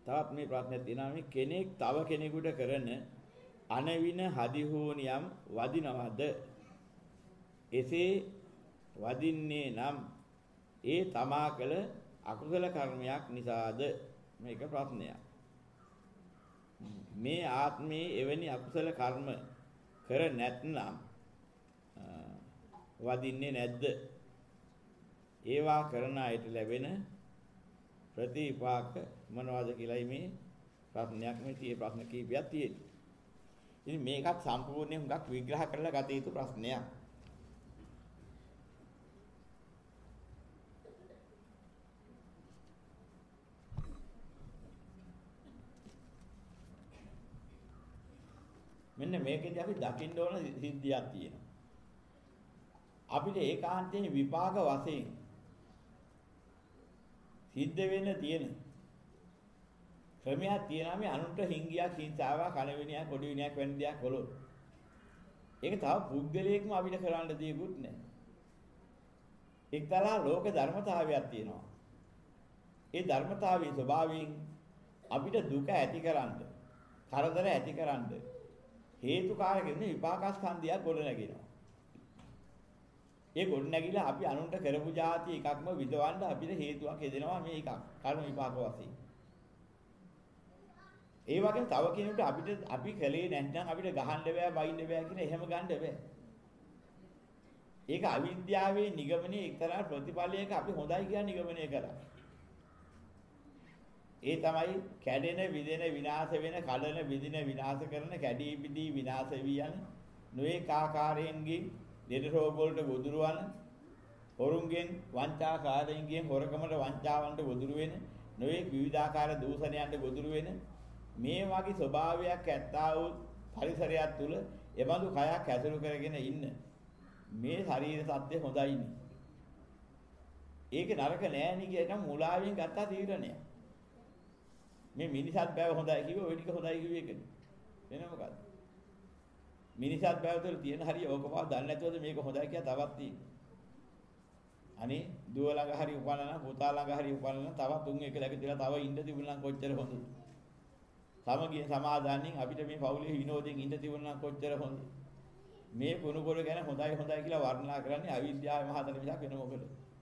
තවත් මේ ප්‍රශ්නයක් තියෙනවා මේ කෙනෙක් තව කෙනෙකුට කරන අනවින හදිහෝනියම් වදිනවද? එසේ වදින්නේ නම් ඒ තමා කළ අකුසල කර්මයක් නිසාද? මේක ප්‍රශ්නයක්. මේ ආත්මයේ එවැනි අකුසල කර්ම කර නැත්නම් වදින්නේ නැද්ද? ඒවා කරන අයට ලැබෙන ප්‍රතිපාක මොනවද කියලායි මේ ප්‍රශ්නයක් මේ tie ප්‍රශ්න කීපයක් තියෙනවා. ඉතින් මේකත් සම්පූර්ණයෙන් හුඟක් විග්‍රහ කරලා ගත යුතු ප්‍රශ්නයක්. මෙන්න මේකෙදී අපි දකින්න ඕන සිද්ධියක් තියෙනවා. අපිට ඒකාන්තයෙන් විපාක වශයෙන් සිද්ධ වෙන්න තියෙන ක්‍රමයක් තියෙනවා මේ අනුන්ට හිංගියක් හිංසාවක් කලවිනියක් පොඩි විනියක් වෙන දෙයක් කළොත්. ඒක තව පුද්ගලයෙක්ම අපිට කරන්න දෙයක්වත් නැහැ. එක්තරා ලෝක ධර්මතාවයක් තියෙනවා. ඒ ධර්මතාවයේ ස්වභාවයෙන් අපිට දුක ඇතිකරන්න, කරදර ඇතිකරන්න හේතුකාරක ඉන්න විපාකස්කන්ධයක් ගොඩ නැගෙනවා. ඒ ගොඩ නැගිලා අපි අනුන්ට කරපු જાති එකක්ම විදවන්න අපිට හේතුවක් හදෙනවා මේ එකක්. කර්ම විපාක වශයෙන්. ඒ වගේම තව කෙනෙකුට අපි කලේ නැත්නම් අපිට ගහන්න බෑ, බයින්න බෑ කියන එහෙම ගන්න බෑ. ඒක අවිද්‍යාවේ නිගමනයේ එක්තරා ප්‍රතිඵලයක අපි හොඳයි කියන නිගමනය කරා. ඒ තමයි කැඩෙන, විදෙන, විනාශ වෙන, කඩන, විදින, විනාශ කරන, කැඩී බිදී විනාශ වී යන නොඑක ආකාරයෙන්ගේ දෙද රෝග වලට ගොදුරවන, හොරුන්ගෙන් වංචාකාරයෙන්ගෙන් හොරකමට වංචාවන්ට ගොදුරු වෙන, නොඑක විවිධාකාර දූෂණයන්ට ගොදුරු වෙන මේ වගේ ස්වභාවයක් ඇත්තා වූ පරිසරයක් තුල එබඳු කයක් ඇසුරු කරගෙන ඉන්න මේ ශරීර සත්‍ය හොඳයිනේ. ඒක නරක නෑනේ කියන මුලාවෙන් ගත්තා තීරණයක්. මේ මිනිසත් බව හොඳයි කිව්ව ඔය ටික හොඳයි කිව්ව එකනේ. වෙන මොකද්ද? මිනිසත් බව තුළ තියෙන හරිය ඕකපව දන්නේ නැතුවද මේක හොඳයි කියලා තවත් තියෙනවා. අනේ දුව ළඟ හරි උපන්නන පුතා ළඟ හරි උපන්නන තවත් තුන් එක ළඟ තියලා තව ඉන්න තිබුණා නම් කොච්චර හොඳද? සමගිය සමාදානින් අපිට මේ පවුලේ විනෝදයෙන් ඉන්න තිබුණා නම් කොච්චර හොඳද? මේ කුණුකොර ගැන හොඳයි හොඳයි කියලා වර්ණනා කරන්නේ අවිද්‍යාවේ මහතර මිසක් වෙන මොකද?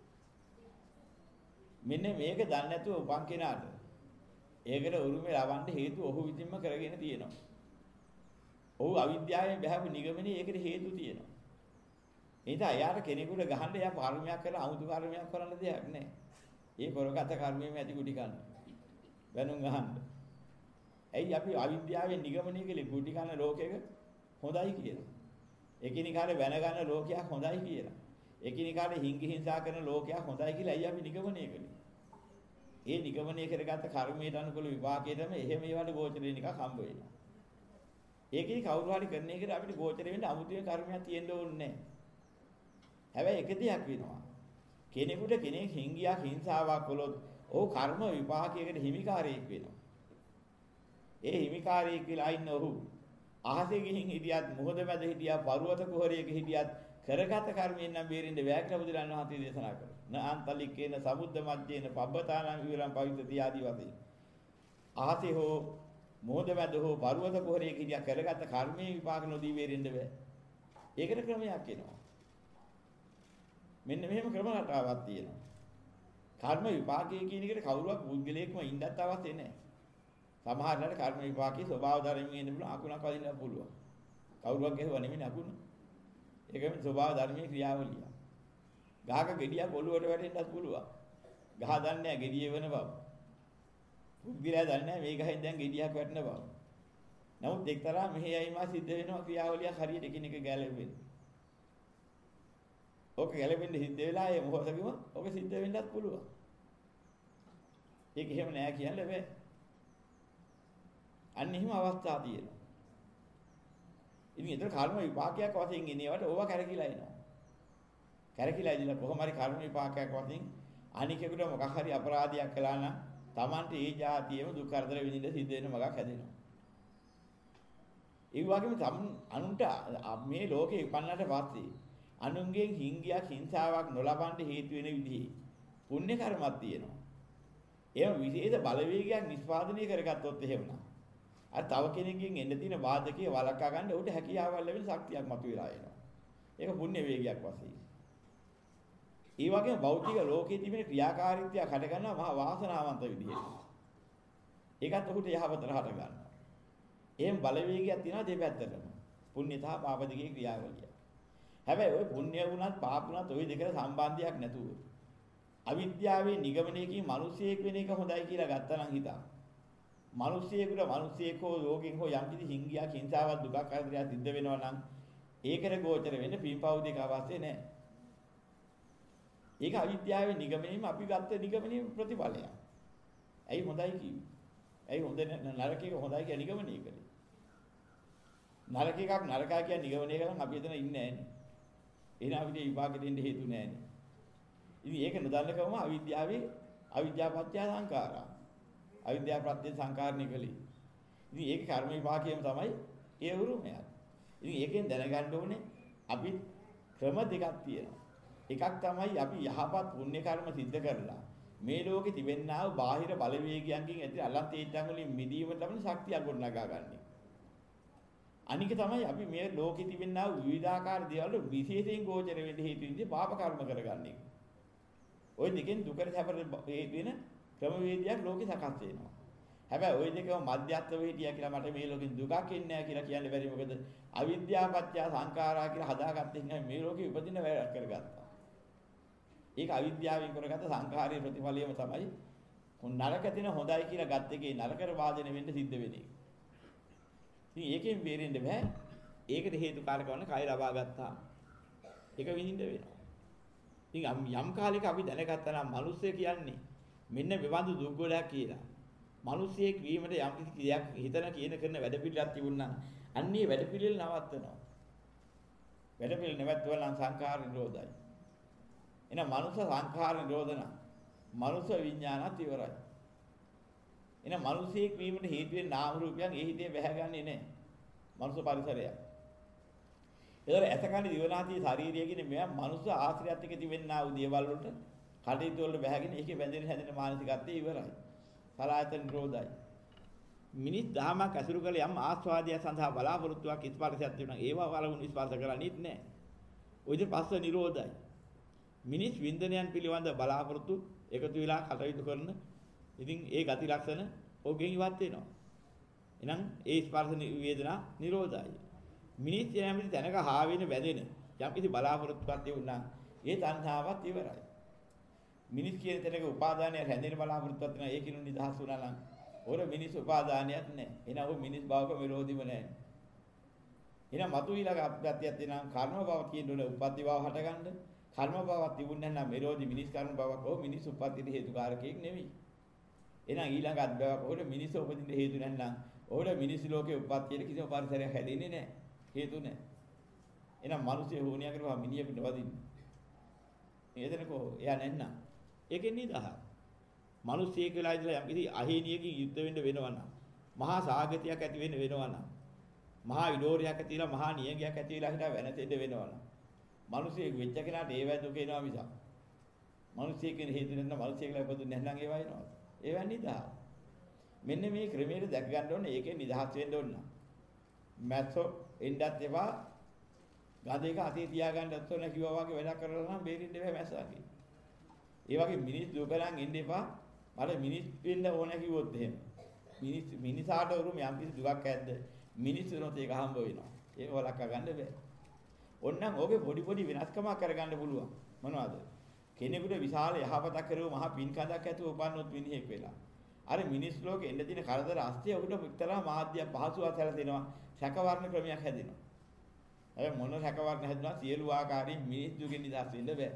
මෙන්න මේක දන්නේ නැතුව උපන් කෙනාට ඒකට උරුමේ ලබන්න හේතු ඔහු විසින්ම කරගෙන තියෙනවා. ඔහු අවිද්‍යාවෙන් බහැපු නිගමනයේ ඒකට හේතු තියෙනවා. එනිසා එයාට කෙනෙකුට ගහන්න එයා කර්මයක් කරලා අමුතු කර්මයක් කරන්න දෙයක් නැහැ. ඒ කරගත කර්මයෙන් ඇති කුටි කන්න. බැනුම් අහන්න. ඇයි අපි අවිද්‍යාවෙන් නිගමනය කළේ කුටි කන ලෝකයක හොඳයි කියලා. එකිනෙකාට වැන ගන්න ලෝකයක් හොඳයි කියලා. එකිනෙකාට හිංගි හිංසා කරන ලෝකයක් හොඳයි කියලා ඇයි අපි නිගමනය කළේ? ඒ නිගමනය කරගත්ත කර්මයට අනුකූල විපාකයටම එහෙම ඒවට ගෝචර වෙන එකක් හම්බ වෙනවා. ඒකේ කවුරු හරි කරන එකට අපිට ගෝචර වෙන්න අමුතුවෙන් කර්මයක් තියෙන්න ඕනේ නැහැ. හැබැයි එක දෙයක් වෙනවා. කෙනෙකුට කෙනෙක් හිංගියක් හිංසාවක් කළොත් ඔහු කර්ම විපාකයකට හිමිකාරයෙක් වෙනවා. ඒ හිමිකාරයෙක් කියලා ඉන්න ඔහු අහසේ ගිහින් හිටියත් මොහොත මැද හිටියා පර්වත කුහරයක හිටියත් කරගත කර්මයෙන් නම් බේරෙන්න බෑ කියලා බුදුරණන් වහන්සේ දේශනා කළා. නාන්තලිකේන සමුද්ද මැද්දේන පබ්බතානං විවරං පවිත්‍ර තියාදී වශයෙන්. අහසේ හෝ මොහොත මැද හෝ පර්වත කුහරයක හිටියා කරගත කර්මයේ විපාක නොදී බේරෙන්න බෑ. ඒකට ක්‍රමයක් එනවා. මෙන්න මෙහෙම ක්‍රම රටාවක් තියෙනවා. කර්ම විපාකයේ කියන එකට කවුරුවක් පුද්ගලයෙක්ම ඉන්නත් අවශ්‍ය නැහැ. සමහරවිට කර්ම විපාකයේ ස්වභාව ධර්මයෙන් එන්න පුළුවන් අකුණක් වදින්න පුළුවන්. කවුරුවක් ගෙහුව නෙමෙයි අකුණ. ඒකම ස්වභාව ධර්මයේ ක්‍රියාවලිය. ගහක ගෙඩියක් ඔළුවට වැටෙන්නත් පුළුවන්. ගහ දන්නේ නැහැ ගෙඩිය වෙන බව. පුද්ගලයා දන්නේ නැහැ මේ ගහෙන් දැන් ගෙඩියක් වැටෙන බව. නමුත් එක්තරා මෙහෙයයිම සිද්ධ වෙනවා ක්‍රියාවලියක් හරියට එකිනෙක ගැලපෙන්න. ඕක ගැලපෙන්න සිද්ධ වෙලා ඒ මොහොතකම ඕක සිද්ධ වෙන්නත් පුළුවන්. ඒක එහෙම නෑ කියන්න බෑ. අන්න එහෙම අවස්ථා තියෙනවා. ඉතින් ඒතර කර්ම විපාකයක් වශයෙන් එනේවට ඕවා කැරකිලා එනවා. කැරකිලා ඉඳලා කොහොම හරි කර්ම විපාකයක් වශයෙන් අනිකෙකුට මොකක් හරි අපරාධයක් කළා නම් Tamante ඒ જાතියෙම දුක් කරදර විඳින්න සිද්ධ වෙන මගක් හැදෙනවා. ඒ වගේම අනුන්ට මේ ලෝකේ ඉපන්නට පස්සේ අනුන්ගෙන් හිංගියක් හිංසාවක් නොලබන්න හේතු වෙන විදිහේ පුණ්‍ය කර්මයක් තියෙනවා. එහෙම විශේෂ බලවේගයක් නිෂ්පාදනය කරගත්තොත් එහෙමනම් අර තව කෙනෙක්ගෙන් එන්න තියෙන බාධකයේ වළක්වා ගන්න උට හැකියාවල් ලැබෙන ශක්තියක් මතුවලා එනවා. ඒක පුණ්‍ය වේගයක් වශයෙන්. ඒ වගේම භෞතික ලෝකයේ තිබෙන ක්‍රියාකාරීත්වය හට ගන්නවා මහා වාසනාවන්ත විදිහට. ඒකත් උට යහපතට හට ගන්නවා. එහෙම බලවේගයක් තියෙනවා දෙපැත්තටම. පුණ්‍යතා පාප දිගේ ක්‍රියාවලිය. හැබැයි ওই පුණ්‍ය වුණත් පාප වුණත් ওই දෙකට සම්බන්ධයක් නැතුව අවිද්‍යාවේ නිගමනයකින් මිනිසියෙක් වෙන එක හොඳයි කියලා ගත්තා නම් හිතා. මිනිසියෙකුට මිනිසියෙක් හෝ යෝගින් හෝ යම් කිසි හිංගියක් හිංසාවක් දුකක් කරදරයක් සිද්ධ වෙනවා නම් ඒකට ගෝචර වෙන්න පින්පව් දෙක අවශ්‍ය නැහැ. ඒක අවිද්‍යාවේ නිගමනයේම අපි ගත්ත නිගමනයේ ප්‍රතිඵලයක්. ඇයි හොඳයි කිව්වේ? ඇයි හොඳ නරක එක හොඳයි කියන නිගමනය කළේ? නරක එකක් නරකයි කියන නිගමනය කරන් අපි එතන ඉන්නේ නැහැ නේ. එහෙනම් අපිට විපාකෙ දෙන්න හේතු නැහැ නේ. ඉතින් ඒක නොදන්නකම අවිද්‍යාව පත්‍ය සංඛාරා. අවිද්‍යාව ප්‍රත්‍ය සංඛාරණය කලේ. ඉතින් ඒක කර්ම විපාකයම තමයි ඒ උරුමය. ඉතින් ඒකෙන් දැනගන්න ඕනේ අපි ක්‍රම දෙකක් තියෙනවා. එකක් තමයි අපි යහපත් පුණ්‍ය කර්ම සිද්ධ කරලා මේ ලෝකේ තිබෙනා වූ බාහිර බලවේගයන්ගෙන් ඇති අලත් ඒතන් වලින් මිදීම තමයි ශක්තිය ගොඩනගා ගන්න. අනික තමයි අපි මේ ලෝකේ තිබෙනා වූ විවිධාකාර දේවල් විශේෂයෙන් ගෝචර වෙන්න හේතු වෙන්නේ පාප කර්ම කරගන්නේ. ওই දෙකෙන් දුකට සැපට වෙන ක්‍රමවේදයක් ලෝකේ සකස් වෙනවා. හැබැයි ওই දෙකම මධ්‍යස්ථ වෙහිටියා කියලා මට මේ ලෝකෙන් දුකක් එන්නේ නැහැ කියලා කියන්න බැරි මොකද අවිද්‍යාව පත්‍ය සංඛාරා කියලා හදාගත්තේ නැහැ මේ ලෝකෙ උපදින වැඩ කරගත්තා. ඒක අවිද්‍යාවෙන් කරගත්ත සංඛාරයේ ප්‍රතිඵලයම තමයි නරක දින හොඳයි කියලා ගත්ත එකේ නරකර වාදනය වෙන්න සිද්ධ වෙන්නේ. ඉතින් ඒකෙන් බේරෙන්න බෑ. ඒකට හේතු කාරක වන්න කය ලබා ගත්තා. ඒක විඳින්න වෙනවා. ඉතින් යම් කාලයක අපි දැනගත්තා නම් මිනිස්සු කියන්නේ මෙන්න මෙවඳු දුක් ගොඩක් කියලා. මිනිස්සෙක් වීමට යම් කිසි ක්‍රියාවක් හිතන කියන කරන වැඩ පිළිලක් තිබුණා නම් අන්නේ වැඩ පිළිල නවත්තනවා. වැඩ පිළිල නැවතුවා නම් සංඛාර නිරෝධයි. එහෙනම් මනුෂ්‍ය සංඛාර නිරෝධන මනුෂ්‍ය විඥානත් ඉවරයි. එහෙනම් මිනිසෙක් වීමට හේතු වෙන නාම රූපයන් ඒ හිතේ බැහැගන්නේ නැහැ. මනුෂ්‍ය පරිසරය. ඒතර ඇතකණි දිවනාදී ශාරීරිය කියන්නේ මෙයා මනුෂ්‍ය ආශ්‍රයත් එක්ක තිබෙනා වූ දේවල් වලට කටයුතු වලට බැහැගෙන ඒකේ බැඳෙන හැදෙන මානසිකත්වය ඉවරයි. සලායතන නිරෝධයි. මිනිස් දහමක් අසුරු කළ යම් ආස්වාදය සඳහා බලාපොරොත්තුවක් ස්පර්ශයක් තිබුණා. ඒවා වලුණු ස්පර්ශ කරන්නේත් නැහැ. ඔය ඉතින් පස්ස නිරෝධයි. මිනිස් වින්දනයන් පිළිබඳ බලාපොරොත්තු එකතු වෙලා කටයුතු කරන ඉතින් ඒ ගති ලක්ෂණ ඔගෙන් ඉවත් වෙනවා. එහෙනම් ඒ ස්පර්ශ වේදනා නිරෝධයි. මිනිස් යෑමේ තැනක හා වෙන වැදෙන යම් කිසි බලාපොරොත්තුවක් තියුණා ඒ තණ්හාවත් ඉවරයි. මිනිස් කියන තැනක උපාදානය රැඳෙන බලාපොරොත්තුවක් තියෙනවා ඒකිනු නිදහස් වුණා නම් ඔර මිනිස් උපාදානයක් නැහැ. එහෙනම් ඔය මිනිස් භවක විරෝධීම නැහැ. එහෙනම් මතු ඊළඟ අප්‍රත්‍යයක් තියෙනවා කර්ම භව කියන උන උප්පත්ති භව හටගන්න කර්ම භවක් තිබුණේ නැත්නම් විරෝධී මිනිස් කර්ම භවක් හෝ මිනිස් උප්පත්තිට හේතුකාරකයක් නෙවෙයි. එහෙනම් ඊළඟ අත්භවයක් හොර මිනිස් උපදින්න හේතු නැත්නම් ඔර මිනිස් ලෝකේ උප්පත්තියට කිසිම පරිසරයක් හැදෙන්නේ නැහැ. හේතු නැහැ. එහෙනම් මිනිස්සු හෝනියා කරපුවා මිනිහ පිට වදින්නේ. එදෙනකෝ එයා නැන්නා. ඒකෙන් නිදහස්. මිනිස්සෙක් වෙලා ඉඳලා යම් කිසි අහේනියකින් යුද්ධ වෙන්න වෙනවනම් මහා සාගතියක් ඇති වෙන්න වෙනවනම් මහා විඩෝරයක් ඇති වෙලා මහා නියගයක් ඇති වෙලා හිටා වෙනතෙන්න වෙනවනම් මිනිස්සෙක් වෙච්ච කෙනාට ඒවැ දුක එනවා මිසක් මිනිස්සෙක් වෙන හේතු නැත්නම් මිනිස්සෙක්ලා ඉපදුන්නේ නැත්නම් ඒවා එනවා. ඒවා නිදහස්. මෙන්න මේ ක්‍රමයට දැක ගන්න ඕනේ ඒකේ නිදහස් වෙන්න ඕන. මැස්සෝ එන්නත් එපා ගාදේක අතේ තියාගන්නත් ඕන කිව්වා වගේ වැඩක් කරලා නම් බේරින්න බෑ මැස්සාගේ. ඒ වගේ මිනිස් දුකලන් එන්න එපා. මට මිනිස් වෙන්න ඕන කිව්වොත් එහෙම. මිනිසාට උරුම යම් කිසි දුකක් ඇද්ද මිනිස්සුනොත් ඒක හම්බ වෙනවා. ඒක වලක්වා ගන්න බෑ. ඕන්නම් ඕකේ පොඩි වෙනස්කමක් කරගන්න පුළුවන්. මොනවද? කෙනෙකුට විශාල යහපතක් කරුව මහා පින්කඳක් ඇතුව උපන්නොත් මිනිහෙක් වෙලා. අර මිනිස් ලෝකේ එන්න දින කරදර අස්තිය උකට විතරම මාධ්‍ය පහසුවක් සැලසෙනවා. සැකවර්ණ ක්‍රමයක් හැදෙනවා. අය මොන සැකවර්ණ හැදුනා සියලු ආකාරයෙන් මිනිස් දුකෙන් නිදහස් වෙන්න බෑ.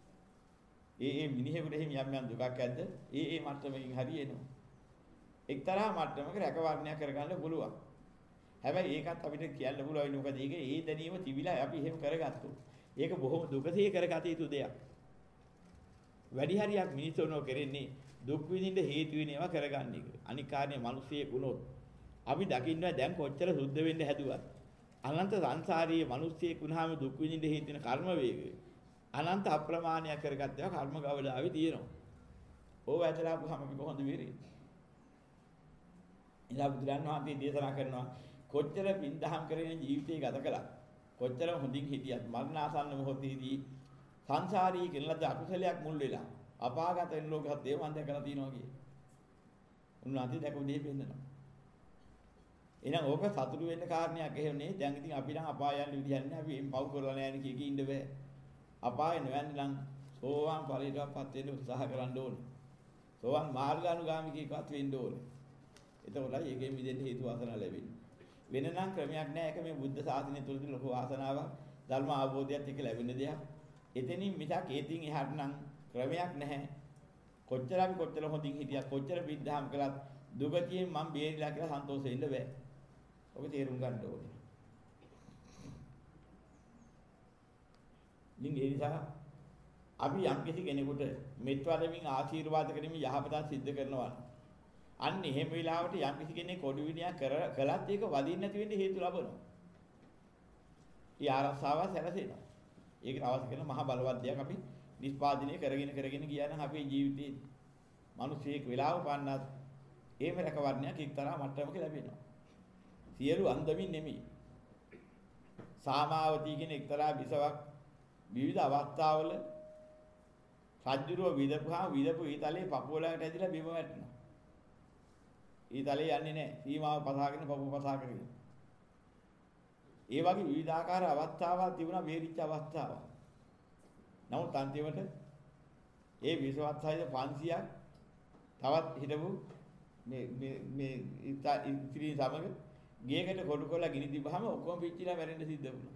ඒ මිනිහෙකුට එහෙම යම් දුකක් ඇද්ද? ඒ මට්ටමකින් හරියනවා. එක්තරා මට්ටමක රැකවරණයක් කරගන්න පුළුවන්. හැබැයි ඒකත් අපිට කියන්න පුළුවන් මොකද ඒක ඒ දැනීම තිබිලා අපි එහෙම කරගත්තොත්. ඒක බොහොම දුකසේ කරගත යුතු දෙයක්. වැඩි හරියක් මිනිස්සුනෝ කරන්නේ දුක් විඳින්න හේතු වෙන ඒවා කරගන්න එක. අනික් කාරණේ මිනිස්සෙක් වුණොත් අපි දකින්නවා දැන් කොච්චර සුද්ධ වෙන්න හැදුවත් අනන්ත සංසාරයේ මිනිස්සෙක් වුණාම දුක් විඳින්න හේතු වෙන කර්ම වේගය අනන්ත අප්‍රමාණයක් කරගත්තා කර්ම ගවඩාවේ තියෙනවා. ඕව ඇදලා ආපුවාම අපි කොහොමද වෙරෙන්නේ? ඉතින් බුදුරන් වහන්සේ දේශනා කරනවා කොච්චර පින්දහම් කරගෙන ජීවිතය ගත කළා. කොච්චර හොඳින් හිටියත් මරණාසන්න මොහොතේදී සංසාරී කෙනලද අකුසලයක් මුල් වෙලා අපාගත වෙන ලෝකත් ඒ මන් දැකලා තියෙනවා කියේ. උන්වහන්සේ දැකපු දේ පෙන්නනවා. එහෙනම් ඕක සතුටු වෙන්න කාරණයක් එහෙම නේ. දැන් ඉතින් අපි නම් අපාය යන්න විදිහක් නැහැ. අපි එම් පව් කරලා නැහැ නේ කී ඉන්න බෑ. අපාය නොයන්න නම් සෝවාන් ඵලයටපත් වෙන්න උත්සාහ කරන්න ඕනේ. සෝවාන් මාර්ගානුගාමිකයෙක්වත් වෙන්න ඕනේ. එතකොටයි ඒකෙන් මිදෙන්න හේතු වාසනා ලැබෙන්නේ. වෙන නම් ක්‍රමයක් නැහැ. ඒක මේ බුද්ධ ශාසනය තුළදී ලොකු වාසනාවක් ධර්ම අවබෝධයත් එක්ක ලැබෙන දෙයක්. එතනින් මිසක් ඒතින් එහාට නම් ක්‍රමයක් නැහැ. කොච්චර අපි කොච්චර හොඳින් හිටියත් කොච්චර විද්ධාම් කළත් දුගතියෙන් මම බේරිලා කියලා සන්තෝෂ වෙන්න බෑ. ඔබ තේරුම් ගන්න ඕනේ. ඉතින් ඒ නිසා අපි යම් කිසි කෙනෙකුට මෙත් වදමින් ආශිර්වාද කරමින් යහපත සිද්ධ කරනවා. අන්න එහෙම වෙලාවට යම් කිසි කෙනෙක් කොඩු විනියක් කළත් ඒක වදින්න නැති වෙන්න හේතු ලබනවා. ඒ ආරක්ෂාව සැලසෙනවා. ඒකට අවශ්‍ය කරන මහා බලවත් දෙයක් අපි නිෂ්පාදනය කරගෙන ගියා නම් අපේ ජීවිතේ මිනිසෙක් වෙලාව පන්නත් එහෙම රැකවරණයක් එක්තරා මට්ටමක ලැබෙනවා. සියලු අන්දමින් නෙමෙයි. සාමාවතී කියන එක්තරා බිසවක් විවිධ අවස්ථාවල රජුරෝ විදපු ඊතලයේ පපුවලකට ඇදිලා බිම වැටෙනවා. ඊතලයේ යන්නේ නැහැ. සීමාව පසාගෙන පපුව පසා කරගෙන. ඒ වගේ විවිධාකාර අවස්ථාවල් තිබුණා වේරිච්ච අවස්ථාවක්. නමුත් අන්තිමට ඒ විශ්වවත්සයිද 500ක් තවත් හිටපු මේ ඉතිරි සමග ගියකට කොටු කරලා ගිනි දිබහම ඔක්කොම පිච්චිලා මැරෙන්න සිද්ධ වුණා.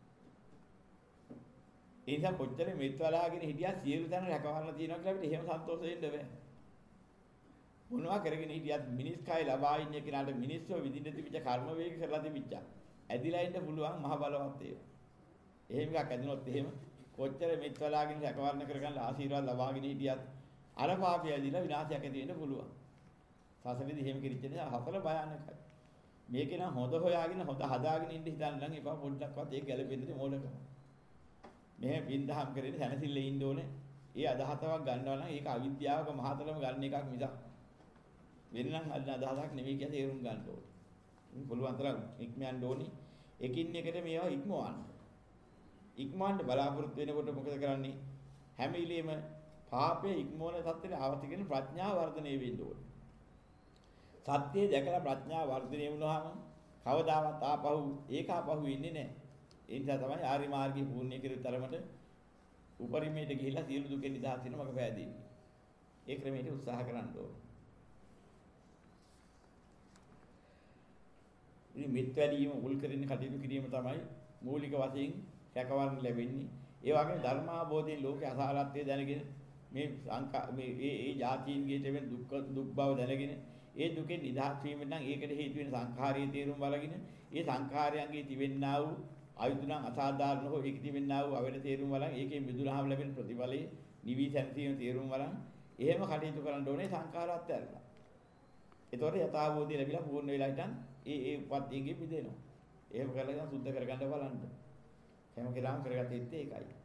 ඒ නිසා කොච්චර මෙත් වලාගෙන හිටියා සියලු තැන රැකවරන තියෙනවා කියලා අපිට එහෙම සන්තෝෂ වෙන්න බෑ. මොනවා කරගෙන හිටියත් මිනිස් කය ලබා ඉන්නේ කෙනාට මිනිස්සු විඳින්න තිබිච්ච කර්ම වේග කරලා තිබිච්ච ඇදිලා ඉන්න පුළුවන් මහ බලවත් ඒවා. එහෙම එකක් ඇදිනොත් එහෙම කොච්චර මෙත් වලාගෙන රැකවරණ කරගන්න ආශිර්වාද ලබාගෙන හිටියත් අර පාපය ඇදිලා විනාශයක් ඇති වෙන්න පුළුවන්. සසරේදී එහෙම කිරිච්ච නිසා හතර භයානකයි. මේකේ නම් හොඳ හොයාගෙන හොඳ හදාගෙන ඉන්න හිතන්න නම් එපා පොඩ්ඩක්වත් ඒක ගැලපෙන්නේ මොඩකම. මෙහෙම බින්දහම් කරගෙන සැනසille ඉන්න ඕනේ. ඒ අදහසක් ගන්නවා නම් ඒක අවිද්‍යාවක මහතරම ගන්න එකක් මිසක් වෙනනම් අදහසක් නෙවෙයි කියලා තේරුම් ගන්න ඕනේ. පුළුවන් තරම් ඉක්මයන්ඩ ඕනේ. එකින් එකට මේවා ඉක්මවන්න. ඉක්මවන්න බලාපොරොත්තු වෙනකොට මොකද කරන්නේ? හැම ඉලෙම පාපයේ ඉක්මවන තත්ත්වයට ආවතිගෙන ප්‍රඥාව වර්ධනය වෙන්න ඕනේ. සත්‍යය දැකලා ප්‍රඥාව වර්ධනය වුණාම කවදාවත් ආපහු වෙන්නේ නැහැ. ඒ නිසා තමයි ආර්ය මාර්ගයේ පූර්ණ්‍ය කිරිත තරමට උපරිමයට ගිහිලා සියලු දුකෙන් නිදහස් වෙන මඟ පෑදෙන්නේ. ඒ ක්‍රමයට උත්සාහ කරන්න ඕනේ. ඉතින් මෙත් වැඩිම මුල් කරගෙන කටයුතු කිරීම තමයි මූලික වශයෙන් රැකවරණ ලැබෙන්නේ. ඒ වගේම ධර්මාභෝධයෙන් ලෝකේ අසාරත්වය දැනගෙන මේ ඒ જાතීන්ගේ තිබෙන දුක් බව දැනගෙන ඒ දුකෙන් නිදහස් වීම නම් ඒකට හේතු වෙන සංඛාරයේ තේරුම් බලගෙන ඒ සංඛාරයන්ගේ තිබෙන්නා වූ ආයුධ නම් අසාධාරණ හෝ ඒක තිබෙන්නා වූ අවේද තේරුම් බලන් ඒකේ මිදුනහම ලැබෙන ප්‍රතිඵලයේ නිවි සැනසීම තේරුම් බලන් එහෙම කටයුතු කරන්න ඕනේ සංඛාරات ඇරලා. ඒතකොට යථාභෝධය ලැබිලා පූර්ණ වෙලා හිටන් ඒ උපත් ඒකේ මිදෙනවා. එහෙම කරලා සුද්ධ කරගන්න බලන්න. හැම කෙනාම කරගත්තේ ඒකයි.